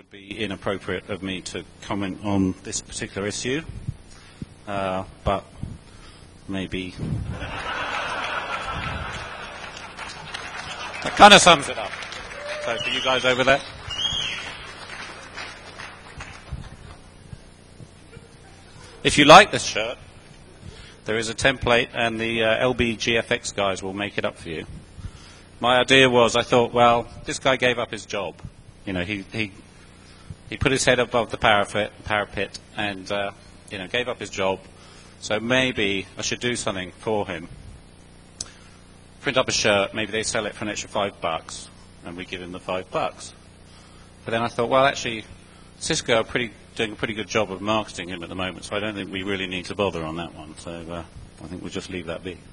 would be inappropriate of me to comment on this particular issue, but maybe that kind of sums it up. So for you guys over there. If you like this shirt, there is a template and the LBGFX guys will make it up for you. My idea was, I thought, well, this guy gave up his job. You know, he put his head above the parapet and, gave up his job. So maybe I should do something for him. Print up a shirt, maybe they sell it for an extra $5, and we give him the $5. But then I thought, well, actually, Cisco are doing a pretty good job of marketing him at the moment, so I don't think we really need to bother on that one. So I think we'll just leave that be.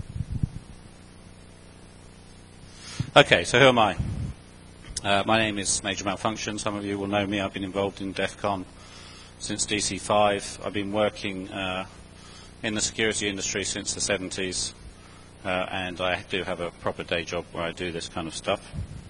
Okay, so who am I? My name is Major Malfunction. Some of you will know me. I've been involved in DEF CON since DC5. I've been working in the security industry since the 70s, and I do have a proper day job where I do this kind of stuff.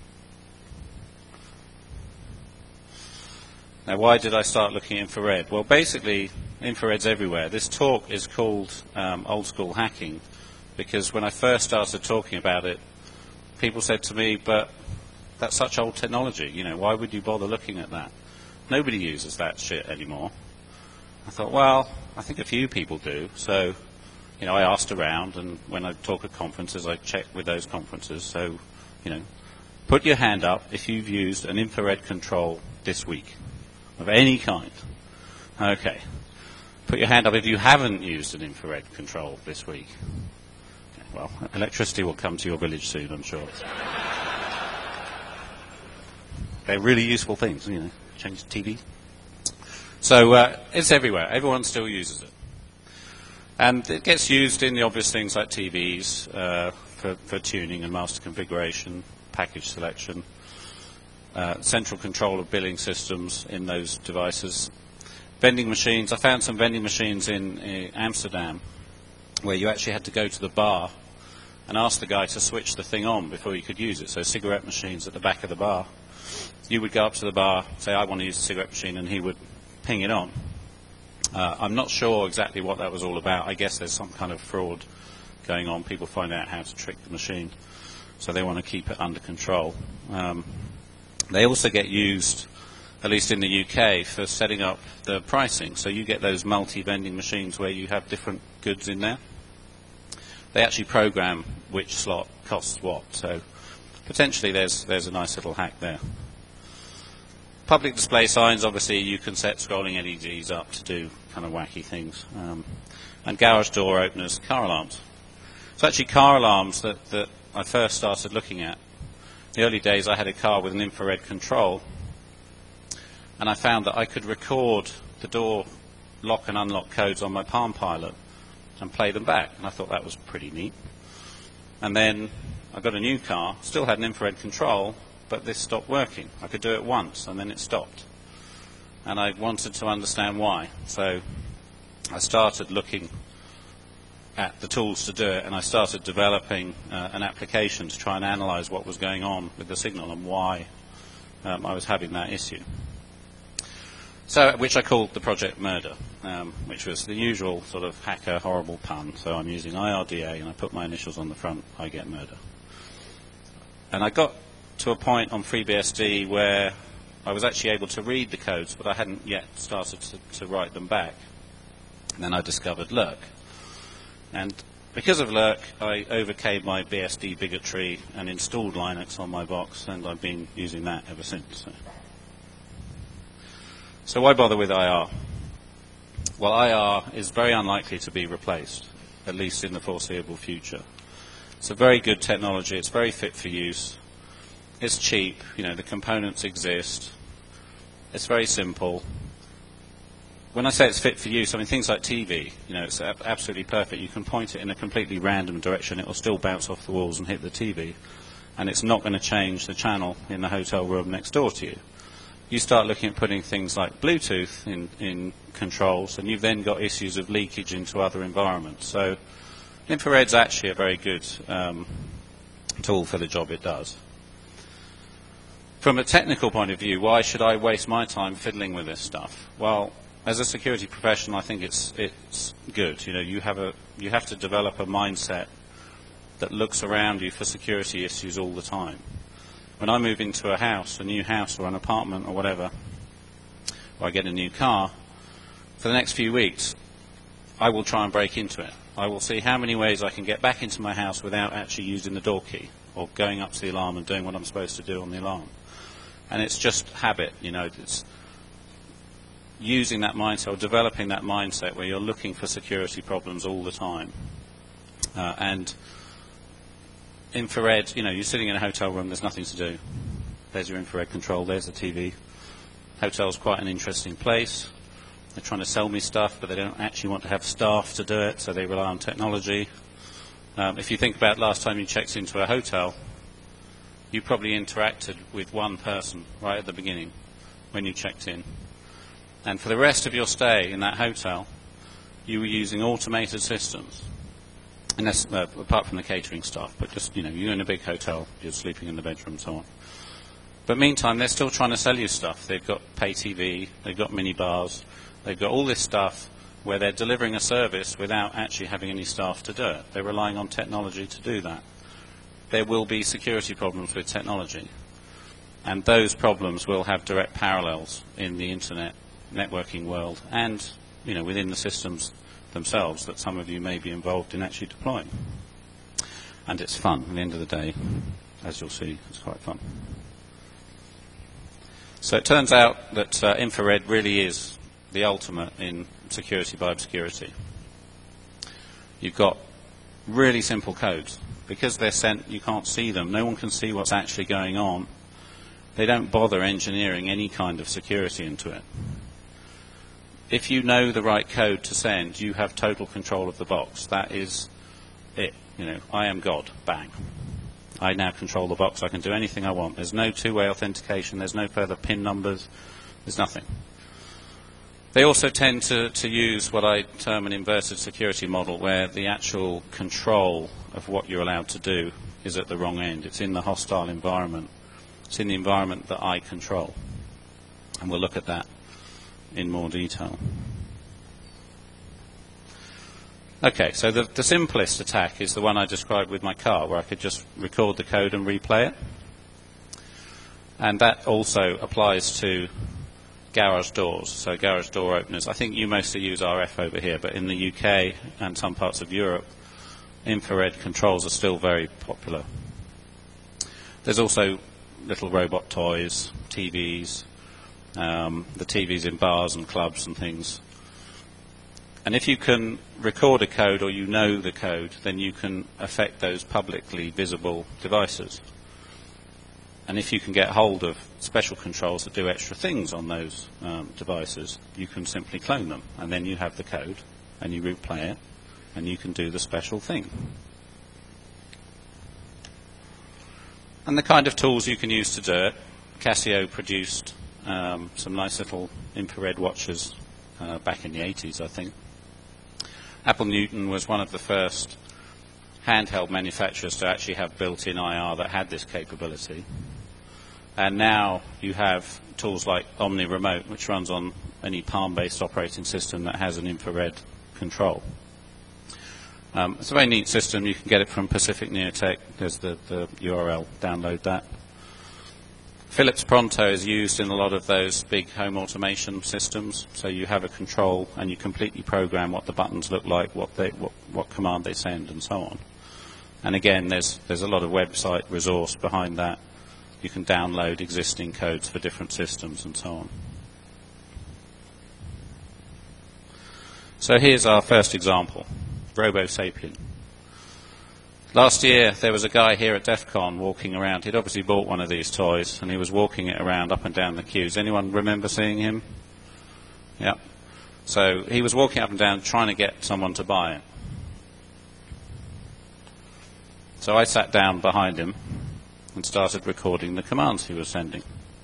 Now, why did I start looking at infrared? Well, basically, infrared's everywhere. This talk is called Old School Hacking because when I first started talking about it, people said to me, but that's such old technology, you know, why would you bother looking at that? Nobody uses that shit anymore. I thought, well, I think a few people do. So, you know, I asked around, and when I talk at conferences, I check with those conferences. So, you know, put your hand up if you've used an infrared control this week. Of any kind. Okay. Put your hand up if you haven't used an infrared control this week. Okay, well, electricity will come to your village soon, I'm sure. They're really useful things, you know, change the TV. So it's everywhere. Everyone still uses it. And it gets used in the obvious things like TVs for tuning and master configuration, package selection. Central control of billing systems in those devices. Vending machines. I found some vending machines in Amsterdam where you actually had to go to the bar and ask the guy to switch the thing on before you could use it. So cigarette machines at the back of the bar. You would go up to the bar, say, I want to use a cigarette machine, and he would ping it on. I'm not sure exactly what that was all about. I guess there's some kind of fraud going on. People find out how to trick the machine. So they want to keep it under control. They also get used, at least in the UK, for setting up the pricing. So you get those multi-vending machines where you have different goods in there. They actually program which slot costs what. So potentially there's a nice little hack there. Public display signs, obviously you can set scrolling LEDs up to do kind of wacky things. And garage door openers, car alarms. So actually car alarms that I first started looking at. In the early days, I had a car with an infrared control, and I found that I could record the door lock and unlock codes on my Palm Pilot and play them back, and I thought that was pretty neat. And then I got a new car, still had an infrared control, but this stopped working. I could do it once, and then it stopped. And I wanted to understand why. So I started looking at the tools to do it, and I started developing an application to try and analyze what was going on with the signal and why I was having that issue. So, which I called the Project Murder, which was the usual sort of hacker horrible pun. So I'm using IRDA, and I put my initials on the front, I get murder. And I got to a point on FreeBSD where I was actually able to read the codes, but I hadn't yet started to write them back. And then I discovered Lurk. And because of Lurk, I overcame my BSD bigotry and installed Linux on my box, and I've been using that ever since. So why bother with IR? Well, IR is very unlikely to be replaced, at least in the foreseeable future. It's a very good technology. It's very fit for use. It's cheap. You know, the components exist. It's very simple. When I say it's fit for use, I mean things like TV, you know, it's absolutely perfect. You can point it in a completely random direction. It will still bounce off the walls and hit the TV. And it's not going to change the channel in the hotel room next door to you. You start looking at putting things like Bluetooth in controls, and you've then got issues of leakage into other environments. So infrared's actually a very good tool for the job it does. From a technical point of view, why should I waste my time fiddling with this stuff? Well, as a security professional, I think it's good. You have to develop a mindset that looks around you for security issues all the time. When I move into a house, a new house or an apartment or whatever, or I get a new car, for the next few weeks, I will try and break into it. I will see how many ways I can get back into my house without actually using the door key or going up to the alarm and doing what I'm supposed to do on the alarm. And it's just habit, it's using that mindset or developing that mindset where you're looking for security problems all the time. And infrared, you're sitting in a hotel room, there's nothing to do. There's your infrared control, there's the TV. Hotel's quite an interesting place. They're trying to sell me stuff, but they don't actually want to have staff to do it, so they rely on technology. If you think about last time you checked into a hotel, you probably interacted with one person right at the beginning when you checked in. And for the rest of your stay in that hotel, you were using automated systems. And that's apart from the catering staff, but just, you're in a big hotel, you're sleeping in the bedroom and so on. But meantime, they're still trying to sell you stuff. They've got pay TV, they've got mini bars, they've got all this stuff where they're delivering a service without actually having any staff to do it. They're relying on technology to do that. There will be security problems with technology. And those problems will have direct parallels in the internet networking world and, within the systems themselves that some of you may be involved in actually deploying. And it's fun. At the end of the day, as you'll see, it's quite fun. So it turns out that infrared really is the ultimate in security by obscurity. You've got really simple codes. Because they're sent, you can't see them. No one can see what's actually going on. They don't bother engineering any kind of security into it. If you know the right code to send, you have total control of the box. That is it. I am God. Bang. I now control the box. I can do anything I want. There's no two-way authentication. There's no further PIN numbers. There's nothing. They also tend to use what I term an inverted security model, where the actual control of what you're allowed to do is at the wrong end. It's in the hostile environment. It's in the environment that I control. And we'll look at that in more detail. Okay, so the simplest attack is the one I described with my car, where I could just record the code and replay it. And that also applies to garage doors, so garage door openers. I think you mostly use RF over here, but in the UK and some parts of Europe, infrared controls are still very popular. There's also little robot toys, TVs, the TVs in bars and clubs and things. And if you can record a code or you know the code, then you can affect those publicly visible devices. And if you can get hold of special controls that do extra things on those devices, you can simply clone them. And then you have the code, and you replay it, and you can do the special thing. And the kind of tools you can use to do it, Casio produced some nice little infrared watches back in the 80s, I think. Apple Newton was one of the first handheld manufacturers to actually have built-in IR that had this capability. And now you have tools like Omni Remote, which runs on any Palm-based operating system that has an infrared control. It's a very neat system. You can get it from Pacific Neotech. There's the URL. Download that. Philips Pronto is used in a lot of those big home automation systems. So you have a control and you completely program what the buttons look like, what command they send, and so on. And again, there's a lot of website resource behind that. You can download existing codes for different systems and so on. So here's our first example, RoboSapien. Last year there was a guy here at DEF CON walking around. He'd obviously bought one of these toys and he was walking it around up and down the queues. Anyone remember seeing him? Yeah. So he was walking up and down trying to get someone to buy it. So I sat down behind him and started recording the commands he was sending.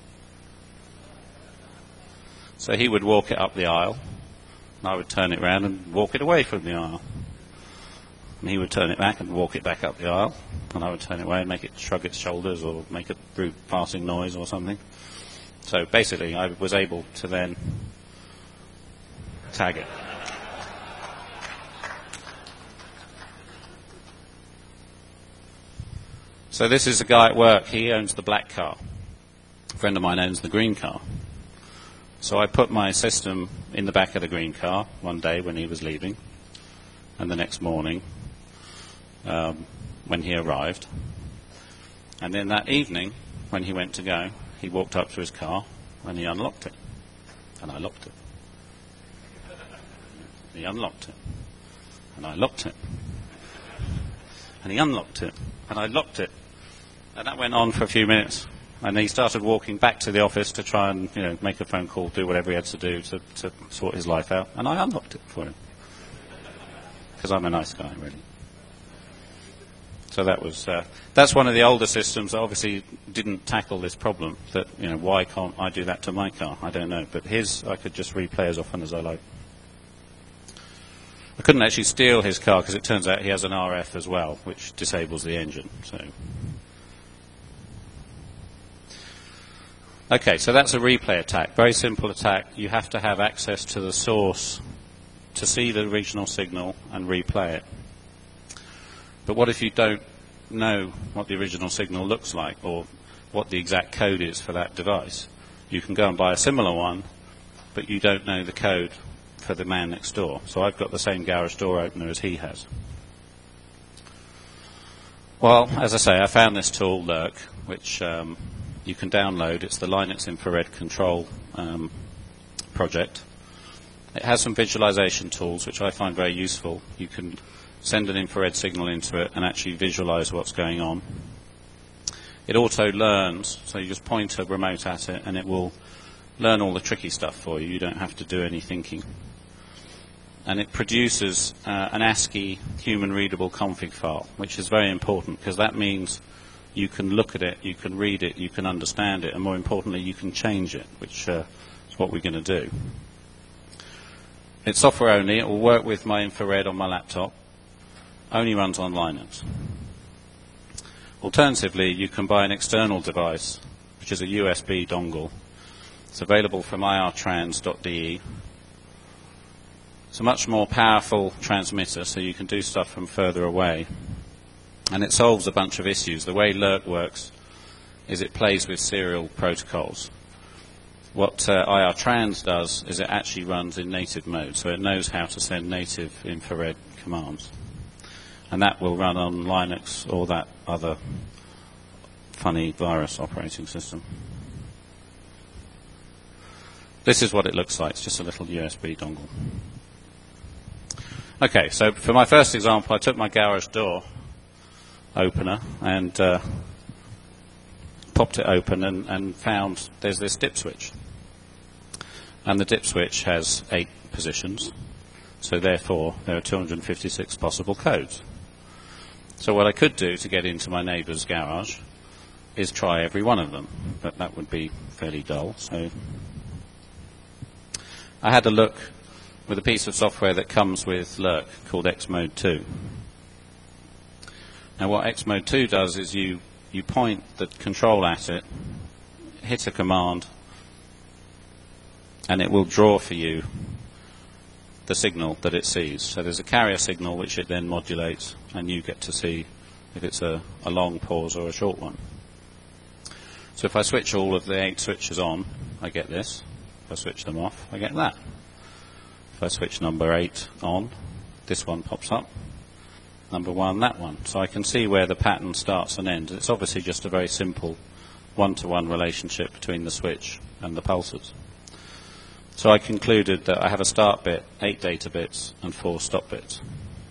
So he would walk it up the aisle, and I would turn it around and walk it away from the aisle. And he would turn it back and walk it back up the aisle, and I would turn it away and make it shrug its shoulders or make a rude passing noise or something. So basically, I was able to then tag it. So this is a guy at work. He owns the black car. A friend of mine owns the green car. So I put my system in the back of the green car one day when he was leaving, and the next morning when he arrived. And then that evening, when he went to go, he walked up to his car and he unlocked it. And I locked it. He unlocked it. And I locked it. And he unlocked it. And I locked it. And that went on for a few minutes. And he started walking back to the office to try and, make a phone call, do whatever he had to do to sort his life out. And I unlocked it for him. Because I'm a nice guy, really. So that's one of the older systems that obviously didn't tackle this problem. That, why can't I do that to my car? I don't know. But his, I could just replay as often as I like. I couldn't actually steal his car because it turns out he has an RF as well, which disables the engine. Okay, so that's a replay attack. Very simple attack. You have to have access to the source to see the original signal and replay it. But what if you don't know what the original signal looks like or what the exact code is for that device? You can go and buy a similar one, but you don't know the code for the man next door. So I've got the same garage door opener as he has. Well, as I say, I found this tool, Lurk, which you can download. It's the Linux Infrared Control project. It has some visualization tools, which I find very useful. You can send an infrared signal into it and actually visualize what's going on. It auto learns, so you just point a remote at it and it will learn all the tricky stuff for you. You don't have to do any thinking. And it produces an ASCII human-readable config file, which is very important because that means you can look at it, you can read it, you can understand it, and more importantly, you can change it, which is what we're going to do. It's software only. It will work with my infrared on my laptop. Only runs on Linux. Alternatively, you can buy an external device, which is a USB dongle. It's available from irtrans.de. It's a much more powerful transmitter, so you can do stuff from further away. And it solves a bunch of issues. The way Lurk works is it plays with serial protocols. What irtrans does is it actually runs in native mode, so it knows how to send native infrared commands. And that will run on Linux or that other funny virus operating system. This is what it looks like. It's just a little USB dongle. Okay, so for my first example, I took my garage door opener and popped it open and found there's this dip switch. And the dip switch has 8 positions, so therefore there are 256 possible codes. So what I could do to get into my neighbour's garage is try every one of them, but that would be fairly dull. So I had a look with a piece of software that comes with Lurk called Xmode 2. Now what Xmode 2 does is you point the control at it, hit a command, and it will draw for you the signal that it sees. So there's a carrier signal which it then modulates, and you get to see if it's a long pause or a short one. So if I switch all of the 8 switches on, I get this. If I switch them off, I get that. If I switch number 8 on, this one pops up. Number 1, that one. So I can see where the pattern starts and ends. It's obviously just a very simple one-to-one relationship between the switch and the pulses. So I concluded that I have a start bit, 8 data bits, and 4 stop bits.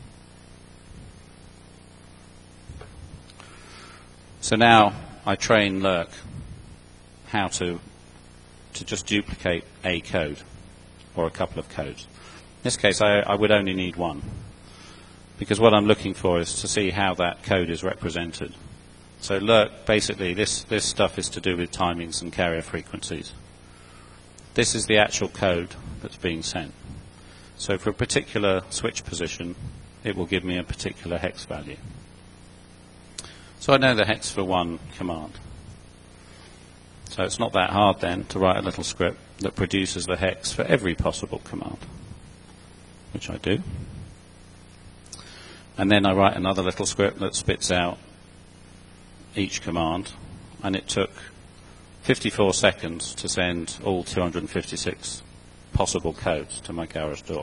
So now I train Lurk how to just duplicate a code or a couple of codes. In this case, I would only need one, because what I'm looking for is to see how that code is represented. So Lurk, basically, this stuff is to do with timings and carrier frequencies. This is the actual code that's being sent. So for a particular switch position, it will give me a particular hex value. So I know the hex for one command. So it's not that hard then to write a little script that produces the hex for every possible command, which I do. And then I write another little script that spits out each command, and it took 54 seconds to send all 256 possible codes to my garage door.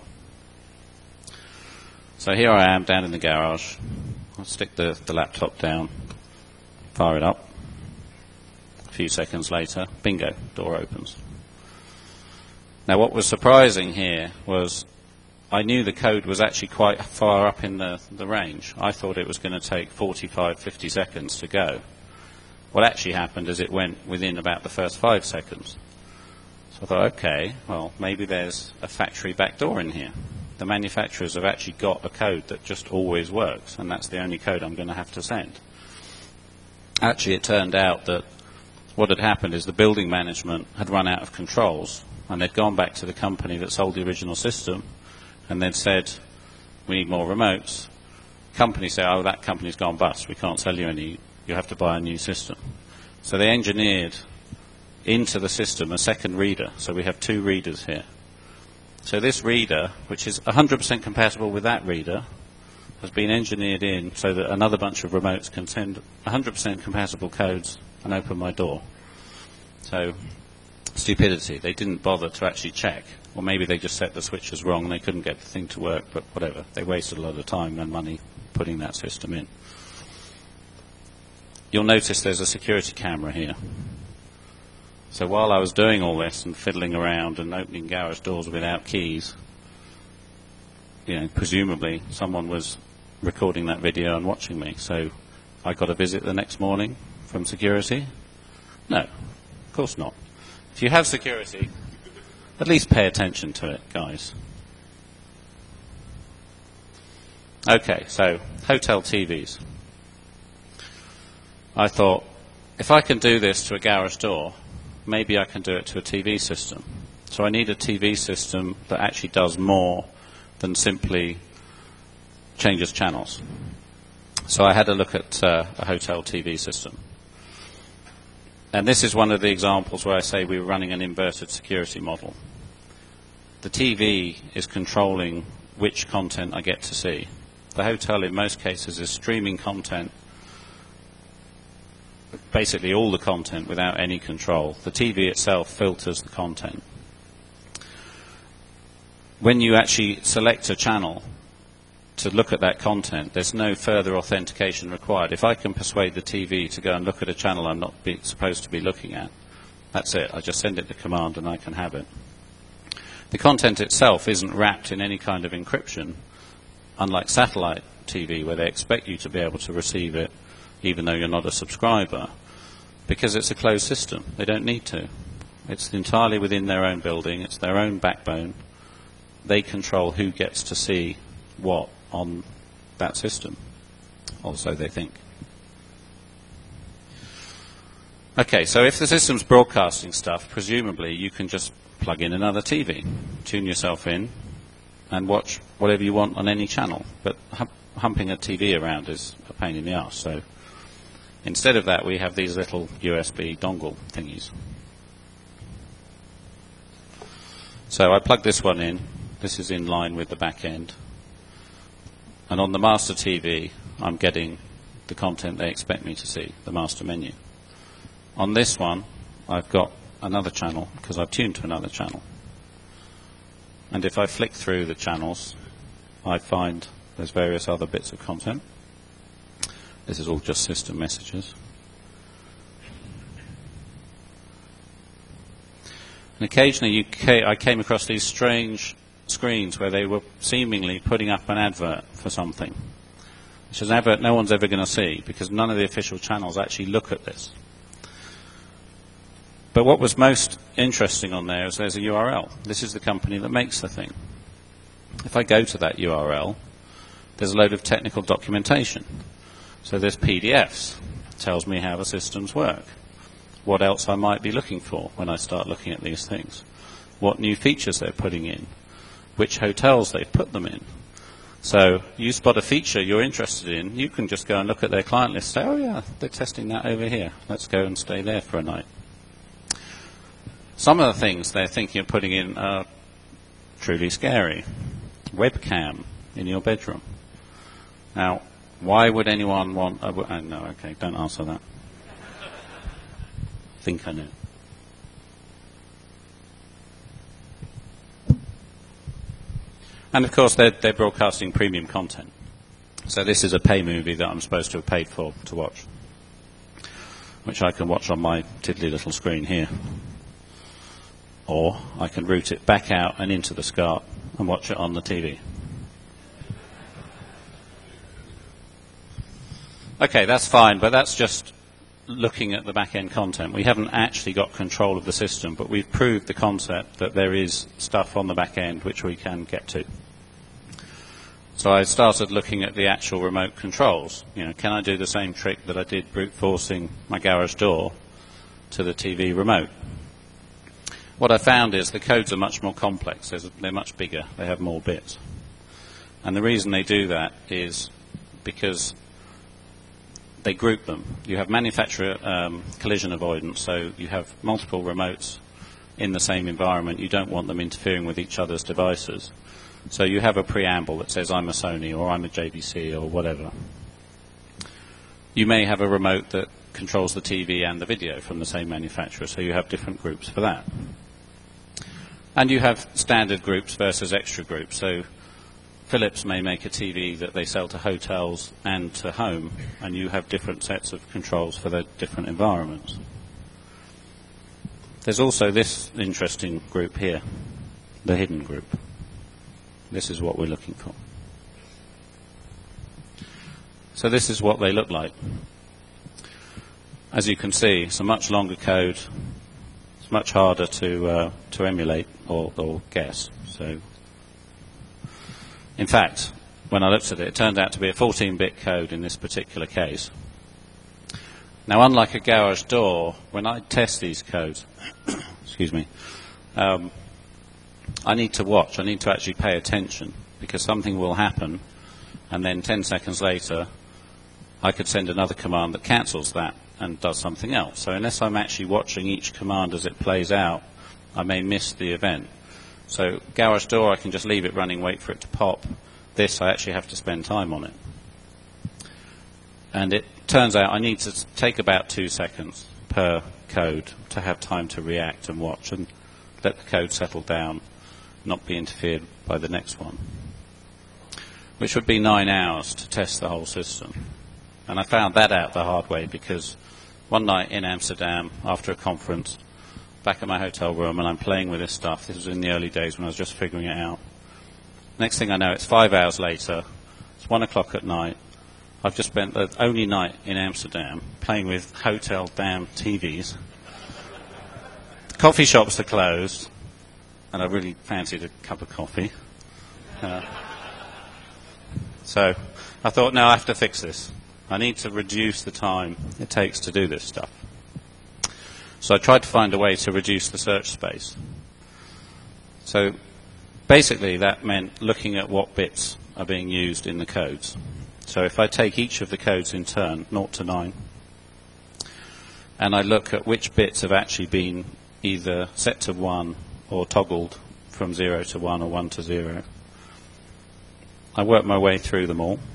So here I am down in the garage. I'll stick the laptop down, fire it up. A few seconds later, bingo, door opens. Now what was surprising here was I knew the code was actually quite far up in the range. I thought it was going to take 45, 50 seconds to go. What actually happened is it went within about the first 5 seconds. So I thought, okay, well, maybe there's a factory backdoor in here. The manufacturers have actually got a code that just always works, and that's the only code I'm going to have to send. Actually, it turned out that what had happened is the building management had run out of controls, and they'd gone back to the company that sold the original system, and they'd said, we need more remotes. Company said, oh, that company's gone bust. We can't sell you any. You have to buy a new system. So they engineered into the system a second reader. So we have 2 readers here. So this reader, which is 100% compatible with that reader, has been engineered in so that another bunch of remotes can send 100% compatible codes and open my door. So stupidity. They didn't bother to actually check. Or maybe they just set the switches wrong and they couldn't get the thing to work, but whatever. They wasted a lot of time and money putting that system in. You'll notice there's a security camera here. So while I was doing all this and fiddling around and opening garage doors without keys, presumably someone was recording that video and watching me. So I got a visit the next morning from security? No, of course not. If you have security, at least pay attention to it, guys. Okay, so hotel TVs. I thought, if I can do this to a garage door, maybe I can do it to a TV system. So I need a TV system that actually does more than simply changes channels. So I had a look at a hotel TV system. And this is one of the examples where I say we were running an inverted security model. The TV is controlling which content I get to see. The hotel, in most cases, is streaming content, basically all the content without any control. The TV itself filters the content. When you actually select a channel to look at that content, there's no further authentication required. If I can persuade the TV to go and look at a channel I'm not supposed to be looking at, that's it. I just send it the command and I can have it. The content itself isn't wrapped in any kind of encryption, unlike satellite TV, where they expect you to be able to receive it even though you're not a subscriber, because it's a closed system. They don't need to. It's entirely within their own building. It's their own backbone. They control who gets to see what on that system, or so they think. Okay, so if the system's broadcasting stuff, presumably you can just plug in another TV, tune yourself in, and watch whatever you want on any channel. But humping a TV around is a pain in the arse. So instead of that, we have these little USB dongle thingies. So I plug this one in. This is in line with the back end. And on the master TV, I'm getting the content they expect me to see, the master menu. On this one, I've got another channel because I've tuned to another channel. And if I flick through the channels, I find there's various other bits of content. This is all just system messages. And occasionally I came across these strange screens where they were seemingly putting up an advert for something, which is an advert no one's ever going to see because none of the official channels actually look at this. But what was most interesting on there is there's a URL. This is the company that makes the thing. If I go to that URL, there's a load of technical documentation. So there's PDFs. It tells me how the systems work. What else I might be looking for when I start looking at these things. What new features they're putting in. Which hotels they've put them in. So you spot a feature you're interested in, you can just go and look at their client list, say, oh yeah, they're testing that over here. Let's go and stay there for a night. Some of the things they're thinking of putting in are truly scary. Webcam in your bedroom. Now, why would anyone want a... no, okay, don't answer that. I think I know. And of course, they're broadcasting premium content. So this is a pay movie that I'm supposed to have paid for to watch, which I can watch on my tiddly little screen here. Or I can route it back out and into the SCART and watch it on the TV. Okay, that's fine, but that's just looking at the back-end content. We haven't actually got control of the system, but we've proved the concept that there is stuff on the back end which we can get to. So I started looking at the actual remote controls. Can I do the same trick that I did brute forcing my garage door to the TV remote? What I found is the codes are much more complex. They're much bigger. They have more bits. And the reason they do that is because they group them. You have manufacturer collision avoidance, so you have multiple remotes in the same environment. You don't want them interfering with each other's devices. So you have a preamble that says I'm a Sony or I'm a JVC or whatever. You may have a remote that controls the TV and the video from the same manufacturer, so you have different groups for that. And you have standard groups versus extra groups. So Philips may make a TV that they sell to hotels and to home, and you have different sets of controls for the different environments. There's also this interesting group here, the hidden group. This is what we're looking for. So this is what they look like. As you can see, it's a much longer code. It's much harder to emulate or guess. So, in fact, when I looked at it, it turned out to be a 14-bit code in this particular case. Now, unlike a garage door, when I test these codes, excuse me, I need to watch. I need to actually pay attention because something will happen, and then 10 seconds later, I could send another command that cancels that and does something else. So unless I'm actually watching each command as it plays out, I may miss the event. So garage door, I can just leave it running, wait for it to pop. This, I actually have to spend time on it. And it turns out I need to take about 2 seconds per code to have time to react and watch and let the code settle down, not be interfered by the next one, which would be 9 hours to test the whole system. And I found that out the hard way because one night in Amsterdam, after a conference, back at my hotel room, and I'm playing with this stuff. This was in the early days when I was just figuring it out. Next thing I know, it's 5 hours later. It's 1 o'clock at night. I've just spent the only night in Amsterdam playing with hotel damn TVs. The coffee shops are closed, and I really fancied a cup of coffee. So I thought, no, I have to fix this. I need to reduce the time it takes to do this stuff. So I tried to find a way to reduce the search space. So basically that meant looking at what bits are being used in the codes. So if I take each of the codes in turn, 0 to 9, and I look at which bits have actually been either set to 1 or toggled from 0 to 1 or 1 to 0, I work my way through them all.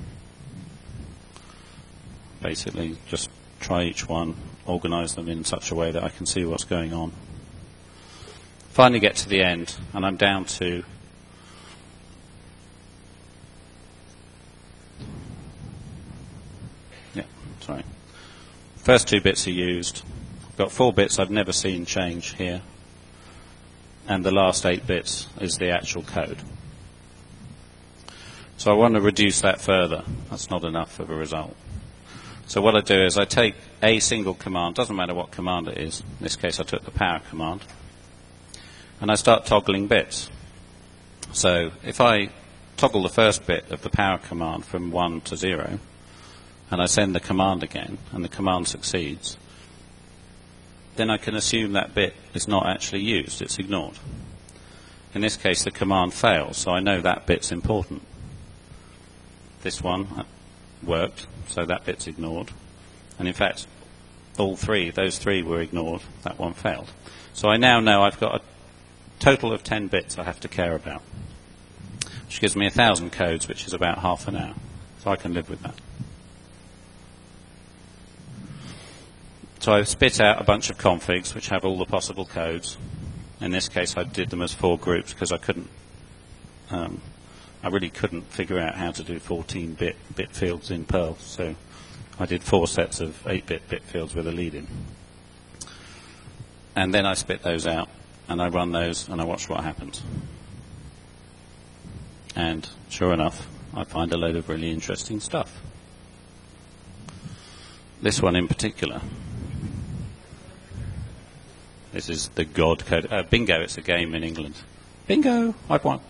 Basically, just try each one, organize them in such a way that I can see what's going on. Finally get to the end, and I'm down to first 2 bits are used. I've got 4 bits I've never seen change here, and the last 8 bits is the actual code. So I want to reduce that further. That's not enough of a result. So what I do is I take a single command, doesn't matter what command it is. In this case I took the power command, and I start toggling bits. So if I toggle the first bit of the power command from 1 to 0, and I send the command again, and the command succeeds, then I can assume that bit is not actually used, it's ignored. In this case the command fails, so I know that bit's important. this one worked, so that bit's ignored. And in fact, those three were ignored. That one failed. So I now know I've got a total of 10 bits I have to care about, which gives me 1,000 codes, which is about half an hour. So I can live with that. So I spit out a bunch of configs which have all the possible codes. In this case, I did them as 4 groups because I really couldn't figure out how to do 14-bit fields in Perl. So I did 4 sets of 8-bit bit fields with a lead in. And then I spit those out, and I run those, and I watch what happens. And sure enough, I find a load of really interesting stuff. This one in particular. This is the God code. Bingo, it's a game in England. Bingo, I've won.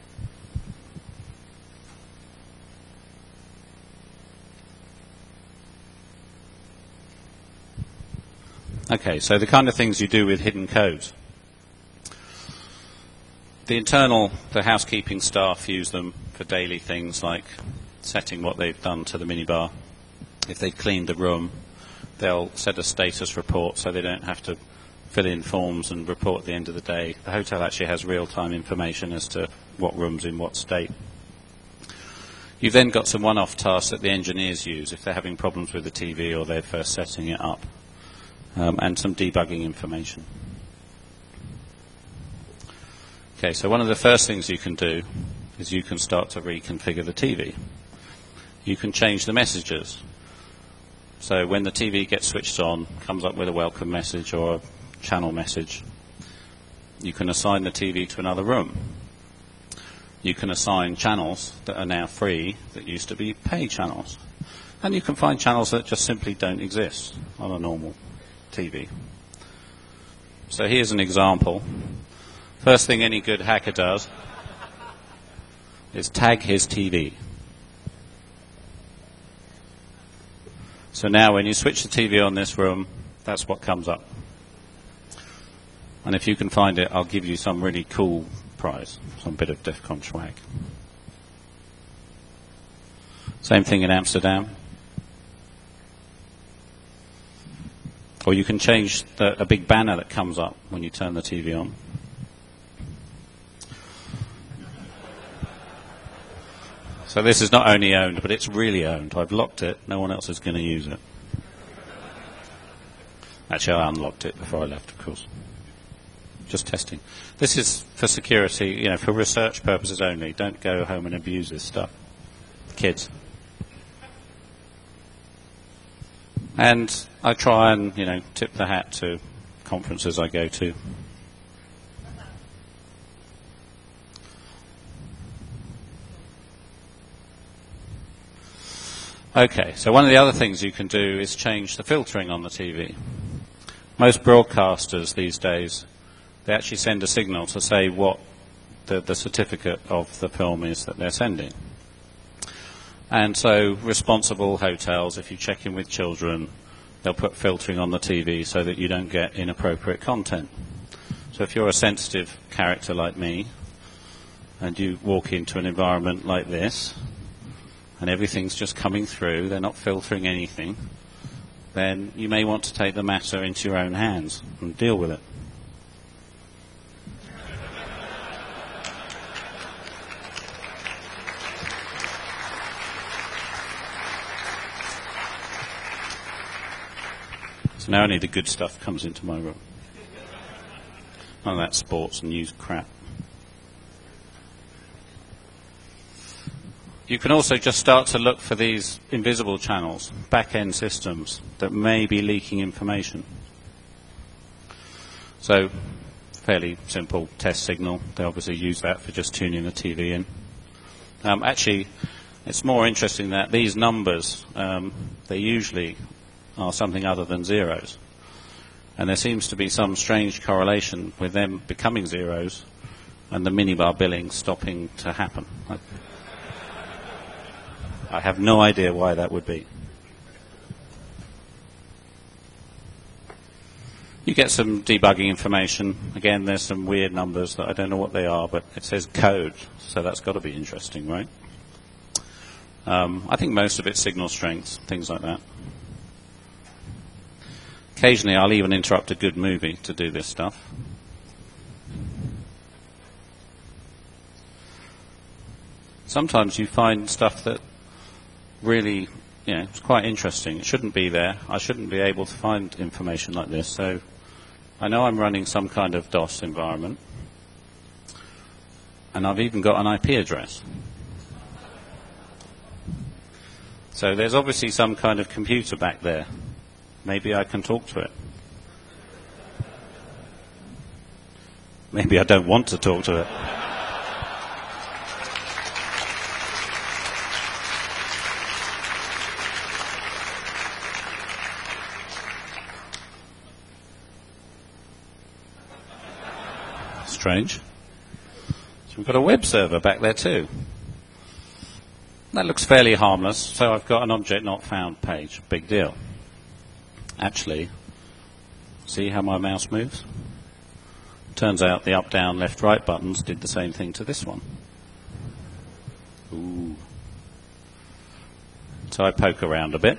Okay, so the kind of things you do with hidden codes. The housekeeping staff use them for daily things like setting what they've done to the minibar. If they've cleaned the room, they'll set a status report so they don't have to fill in forms and report at the end of the day. The hotel actually has real-time information as to what room's in what state. You've then got some one-off tasks that the engineers use if they're having problems with the TV or they're first setting it up, and some debugging information. Okay, so one of the first things you can do is you can start to reconfigure the TV. You can change the messages. So when the TV gets switched on, comes up with a welcome message or a channel message, you can assign the TV to another room. You can assign channels that are now free that used to be pay channels. And you can find channels that just simply don't exist on a normal TV. So here's an example. First thing any good hacker does is tag his TV. So now when you switch the TV on this room, that's what comes up. And if you can find it, I'll give you some really cool prize, some bit of DEF CON swag. Same thing in Amsterdam. Or you can change a big banner that comes up when you turn the TV on. So this is not only owned, but it's really owned. I've locked it. No one else is going to use it. Actually, I unlocked it before I left, of course. Just testing. This is for security, for research purposes only. Don't go home and abuse this stuff. Kids. And I try and, tip the hat to conferences I go to. Okay, so one of the other things you can do is change the filtering on the TV. Most broadcasters these days, they actually send a signal to say what the certificate of the film is that they're sending. And so responsible hotels, if you check in with children, they'll put filtering on the TV so that you don't get inappropriate content. So if you're a sensitive character like me, and you walk into an environment like this, and everything's just coming through, they're not filtering anything, then you may want to take the matter into your own hands and deal with it. So now only the good stuff comes into my room. None of that sports and news crap. You can also just start to look for these invisible channels, back-end systems that may be leaking information. So, fairly simple test signal. They obviously use that for just tuning the TV in. Actually, it's more interesting that these numbers, they usually are something other than zeros. And there seems to be some strange correlation with them becoming zeros and the minibar billing stopping to happen. I have no idea why that would be. You get some debugging information. Again, there's some weird numbers that I don't know what they are, but it says code, so that's got to be interesting, right? I think most of it's signal strength, things like that. Occasionally I'll even interrupt a good movie to do this stuff. Sometimes you find stuff that really, it's quite interesting. It shouldn't be there. I shouldn't be able to find information like this. So I know I'm running some kind of DOS environment. And I've even got an IP address. So there's obviously some kind of computer back there. Maybe I can talk to it. Maybe I don't want to talk to it. Strange. So we've got a web server back there too. That looks fairly harmless, so I've got an object not found page. Big deal. Actually, see how my mouse moves? Turns out the up, down, left, right buttons did the same thing to this one. Ooh. So I poke around a bit.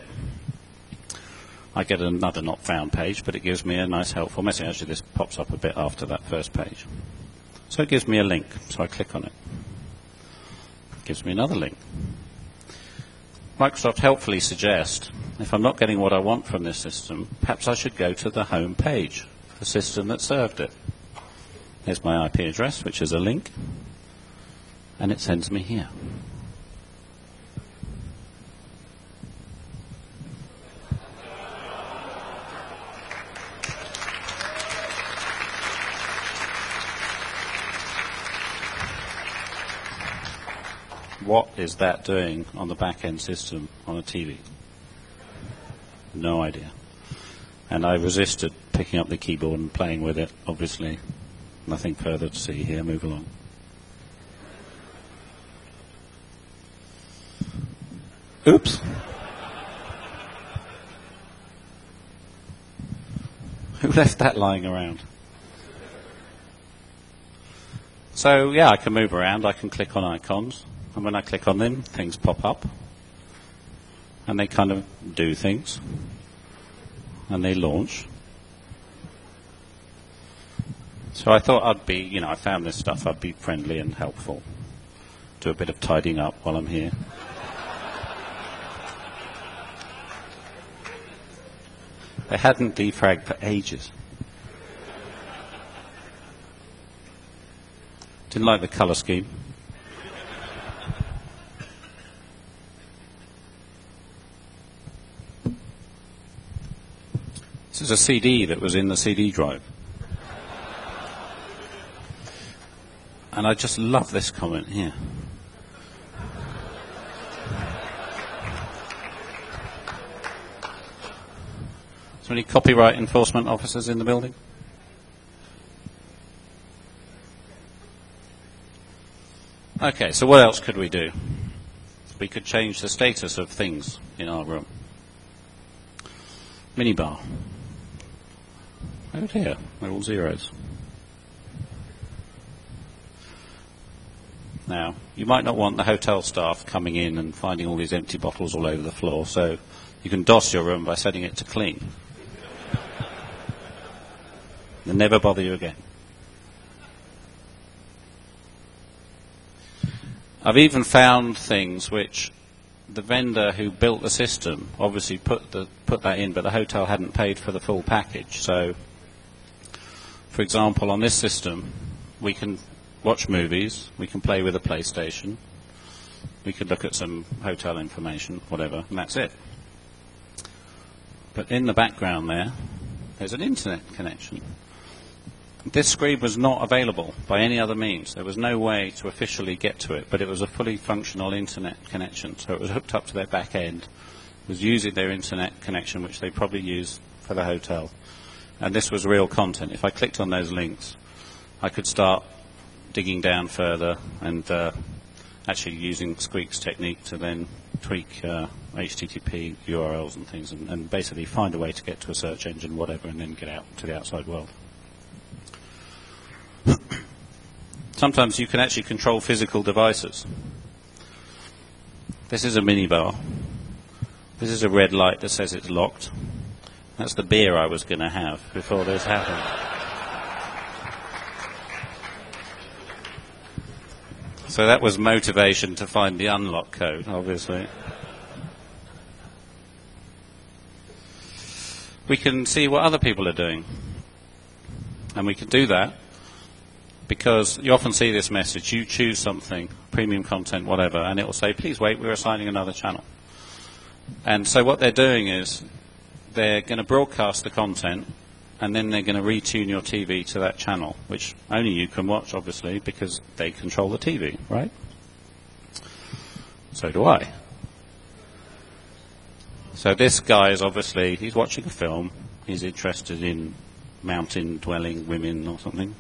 I get another not found page, but it gives me a nice helpful message. Actually, this pops up a bit after that first page. So it gives me a link, so I click on it. It gives me another link. Microsoft helpfully suggests, if I'm not getting what I want from this system, perhaps I should go to the home page, the system that served it. There's my IP address, which is a link, and it sends me here. What is that doing on the back-end system on a TV? No idea. And I resisted picking up the keyboard and playing with it, obviously. Nothing further to see here. Move along. Oops. Who left that lying around? So, I can move around. I can click on icons. And when I click on them, things pop up. And they kind of do things. And they launch. So I thought I'd be, I found this stuff, I'd be friendly and helpful. Do a bit of tidying up while I'm here. They hadn't defragged for ages. Didn't like the colour scheme. This is a CD that was in the CD drive. And I just love this comment here. Is there any copyright enforcement officers in the building? Okay, so what else could we do? We could change the status of things in our room. Minibar. Oh dear, they're all zeros. Now, you might not want the hotel staff coming in and finding all these empty bottles all over the floor, so you can DOS your room by setting it to clean. They'll never bother you again. I've even found things which the vendor who built the system obviously put that in, but the hotel hadn't paid for the full package. So, for example, on this system, we can watch movies, we can play with a PlayStation, we could look at some hotel information, whatever, and that's it. But in the background there's an internet connection. This screen was not available by any other means. There was no way to officially get to it, but it was a fully functional internet connection. So it was hooked up to their back end, was using their internet connection, which they probably use for the hotel. And this was real content. If I clicked on those links, I could start digging down further and actually using Squeak's technique to then tweak HTTP URLs and things and basically find a way to get to a search engine, whatever, and then get out to the outside world. Sometimes you can actually control physical devices. This is a minibar. This is a red light that says it's locked. That's the beer I was going to have before this happened. So that was motivation to find the unlock code, obviously. We can see what other people are doing. And we can do that because you often see this message, you choose something, premium content, whatever, and it will say, please wait, we're assigning another channel. And so what they're doing is they're going to broadcast the content, and then they're going to retune your TV to that channel, which only you can watch, obviously, because they control the TV, right? So do I. So this guy is obviously, he's watching a film, he's interested in mountain-dwelling women or something.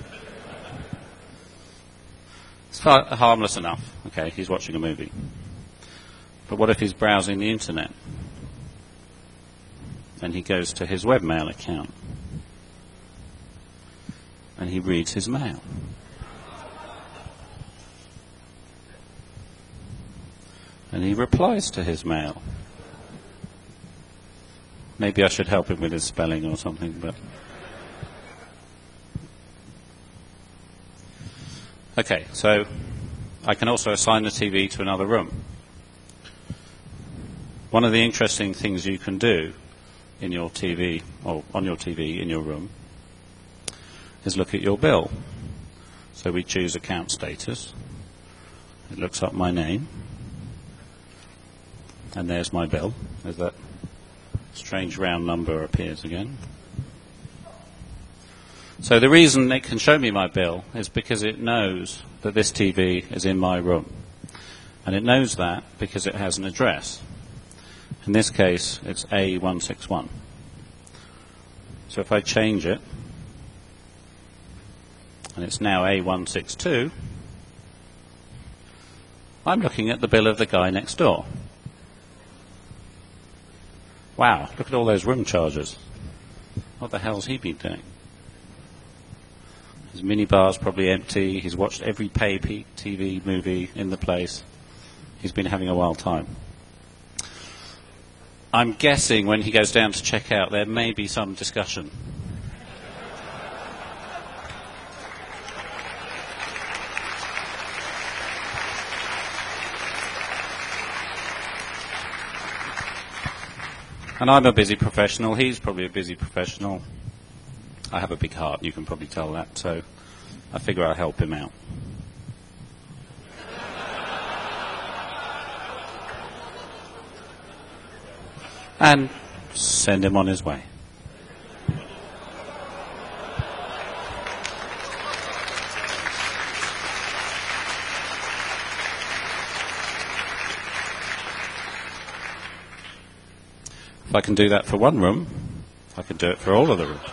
It's harmless enough. Okay, he's watching a movie. But what if he's browsing the internet? And he goes to his webmail account. And he reads his mail. And he replies to his mail. Maybe I should help him with his spelling or something, but... Okay, so I can also assign the TV to another room. One of the interesting things you can do in your TV, or on your TV in your room, is look at your bill. So we choose account status. It looks up my name. And there's my bill. There's that strange round number appears again. So the reason it can show me my bill is because it knows that this TV is in my room. And it knows that because it has an address. In this case, it's A161. So if I change it, and it's now A162, I'm looking at the bill of the guy next door. Wow, look at all those room charges. What the hell's he been doing? His minibar's probably empty. He's watched every pay TV movie in the place. He's been having a wild time. I'm guessing when he goes down to check out, there may be some discussion. And I'm a busy professional. He's probably a busy professional. I have a big heart, you can probably tell that, so I figure I'll help him out. And send him on his way. If I can do that for one room, I can do it for all of the rooms.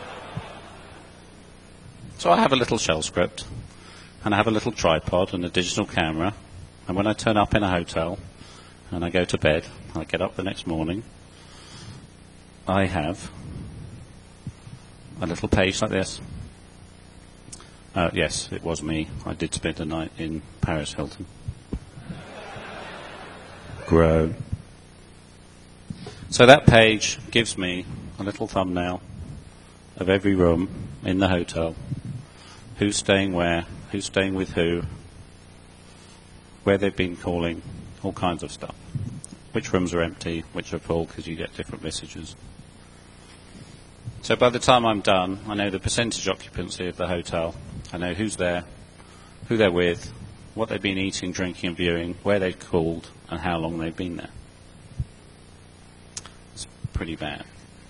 So I have a little shell script, and I have a little tripod and a digital camera, and when I turn up in a hotel, and I go to bed, I get up the next morning, I have a little page like this. Yes, it was me. I did spend a night in Paris Hilton. Grow. So that page gives me a little thumbnail of every room in the hotel. Who's staying where, who's staying with who, where they've been calling, all kinds of stuff. Which rooms are empty, which are full, because you get different messages. So by the time I'm done, I know the percentage occupancy of the hotel. I know who's there, who they're with, what they've been eating, drinking and viewing, where they've called, and how long they've been there. It's pretty bad.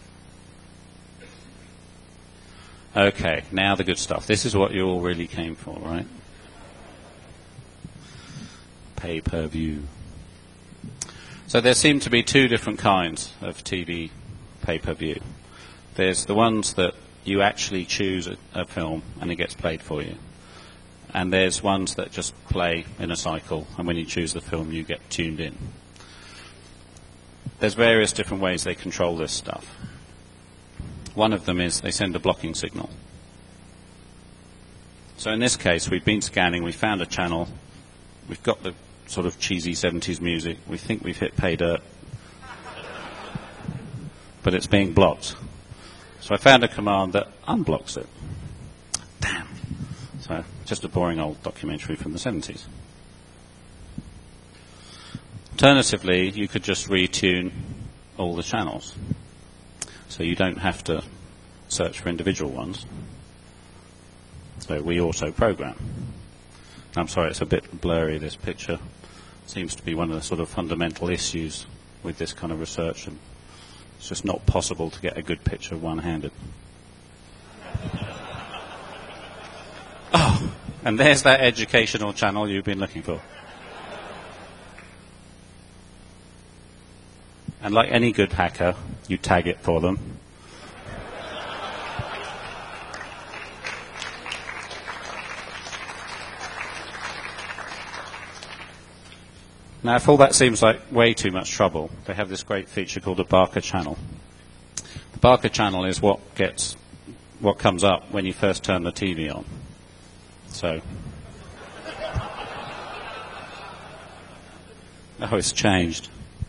Okay, now the good stuff. This is what you all really came for, right? Pay-per-view. So there seem to be two different kinds of TV pay-per-view. There's the ones that you actually choose a film and it gets played for you. And there's ones that just play in a cycle, and when you choose the film you get tuned in. There's various different ways they control this stuff. One of them is they send a blocking signal. So in this case, we've been scanning, we found a channel, we've got the sort of cheesy 70s music. We think we've hit pay dirt, but it's being blocked. So I found a command that unblocks it. Damn. So just a boring old documentary from the 70s. Alternatively, you could just retune all the channels. So you don't have to search for individual ones. So we auto-program. I'm sorry, it's a bit blurry, this picture. Seems to be one of the sort of fundamental issues with this kind of research, and it's just not possible to get a good picture one-handed. Oh, and there's that educational channel you've been looking for. And like any good hacker, you tag it for them. Now, if all that seems like way too much trouble, they have this great feature called a Barker channel. The Barker channel is what comes up when you first turn the TV on. So, oh, it's changed.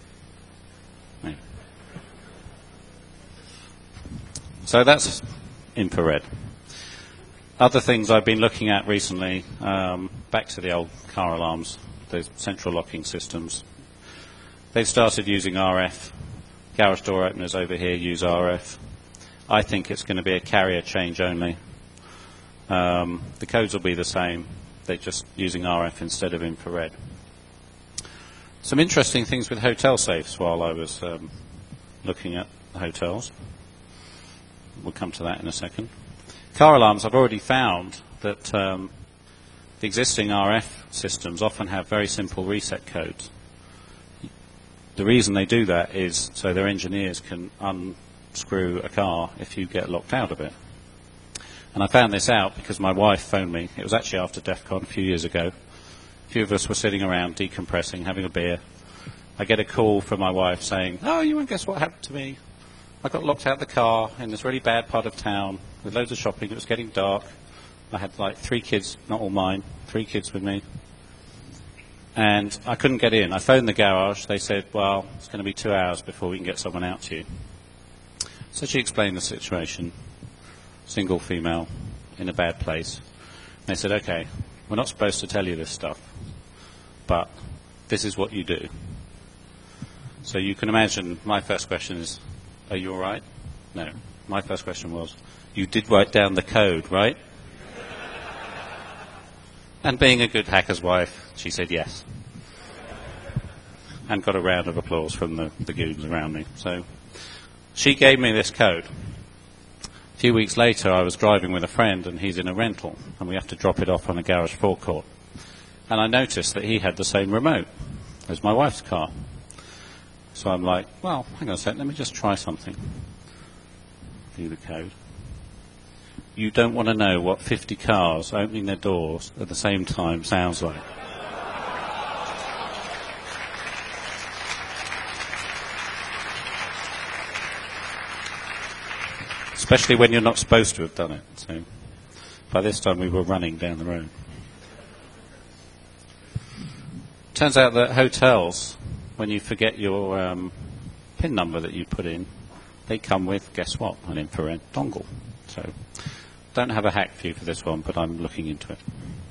So that's infrared. Other things I've been looking at recently, back to the old car alarms, the central locking systems. They've started using RF. Garage door openers over here use RF. I think it's going to be a carrier change only. The codes will be the same. They're just using RF instead of infrared. Some interesting things with hotel safes while I was looking at the hotels. We'll come to that in a second. Car alarms, I've already found that the existing RF systems often have very simple reset codes. The reason they do that is so their engineers can unscrew a car if you get locked out of it. And I found this out because my wife phoned me. It was actually after DEF CON a few years ago. A few of us were sitting around decompressing, having a beer. I get a call from my wife saying, "Oh, you won't guess what happened to me. I got locked out of the car in this really bad part of town with loads of shopping. It was getting dark. I had like 3 kids, not all mine, 3 kids with me. And I couldn't get in. I phoned the garage. They said, well, it's going to be 2 hours before we can get someone out to you. So she explained the situation. Single female in a bad place. And they said, okay, we're not supposed to tell you this stuff, but this is what you do. So you can imagine my first question is, are you all right? No. My first question was, you did write down the code, right? And being a good hacker's wife, she said yes. And got a round of applause from the goons around me. So she gave me this code. A few weeks later, I was driving with a friend, and he's in a rental, and we have to drop it off on a garage forecourt. And I noticed that he had the same remote as my wife's car. So I'm like, well, hang on a sec, let me just try something. View the code. You don't want to know what 50 cars opening their doors at the same time sounds like. Especially when you're not supposed to have done it. So by this time we were running down the road. Turns out that hotels, when you forget your PIN number that you put in, they come with, guess what, an infrared dongle. So don't have a hack for you for this one, but I'm looking into it.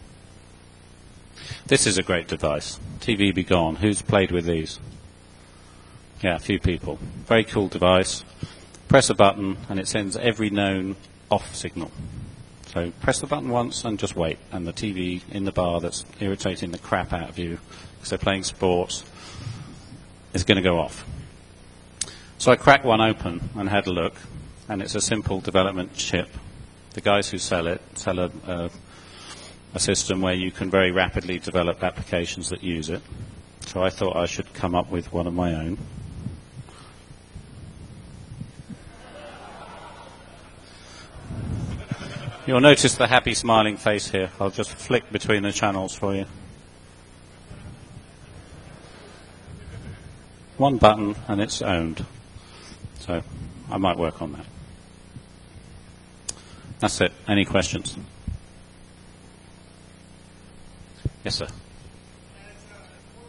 This is a great device. TV Be Gone. Who's played with these? Yeah, a few people. Very cool device. Press a button and it sends every known off signal. So press the button once and just wait, and the TV in the bar that's irritating the crap out of you because they're playing sports is going to go off. So I cracked one open and had a look, and it's a simple development chip. The guys who sell it sell a system where you can very rapidly develop applications that use it. So I thought I should come up with one of my own. You'll notice the happy smiling face here. I'll just flick between the channels for you. One button and it's owned. So I might work on that. That's it. Any questions? Yes, sir.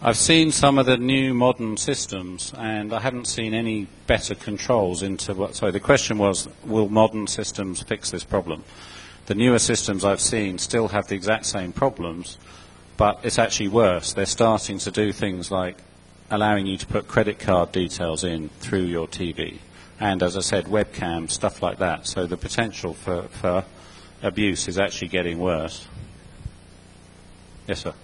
I've seen some of the new modern systems, and I haven't seen any better controls into what. So the question was, will modern systems fix this problem? The newer systems I've seen still have the exact same problems, but it's actually worse. They're starting to do things like allowing you to put credit card details in through your TV, and as I said, webcam, stuff like that. So the potential for abuse is actually getting worse. Yes, sir.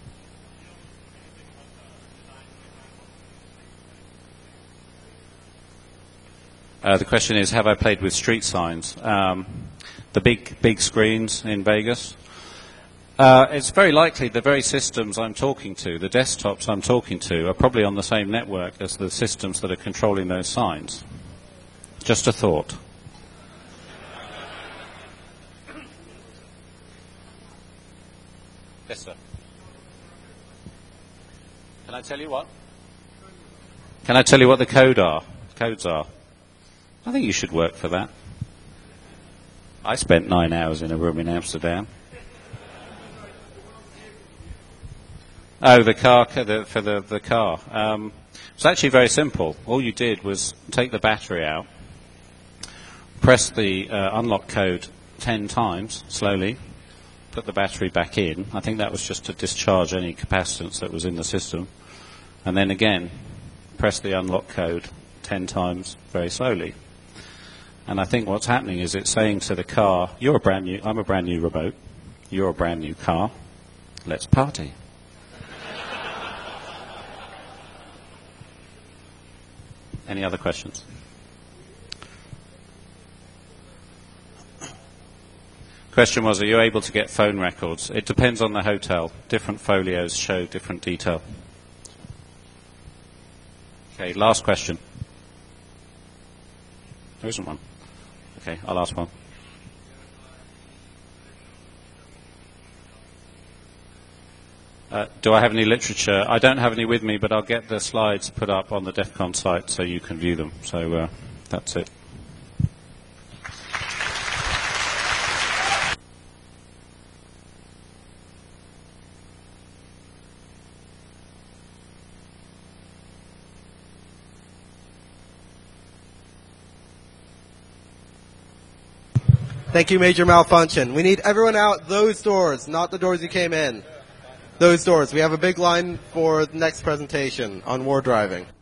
The question is, have I played with street signs? The big screens in Vegas. It's very likely the very systems I'm talking to, the desktops I'm talking to, are probably on the same network as the systems that are controlling those signs. Just a thought. Yes, sir. Can I tell you what? Can I tell you what the codes are? I think you should work for that. I spent 9 hours in a room in Amsterdam. Oh, the car, for the car. It's actually very simple. All you did was take the battery out, press the unlock code 10 times, slowly, put the battery back in. I think that was just to discharge any capacitance that was in the system. And then again, press the unlock code 10 times, very slowly. And I think what's happening is it's saying to the car, I'm a brand new remote, you're a brand new car, let's party. Any other questions? Question was, are you able to get phone records? It depends on the hotel. Different folios show different detail. Okay, last question. There isn't one. Okay, I'll ask one. Do I have any literature? I don't have any with me, but I'll get the slides put up on the DEF CON site so you can view them. So that's it. Thank you, Major Malfunction. We need everyone out those doors, not the doors you came in. Those doors. We have a big line for the next presentation on war driving.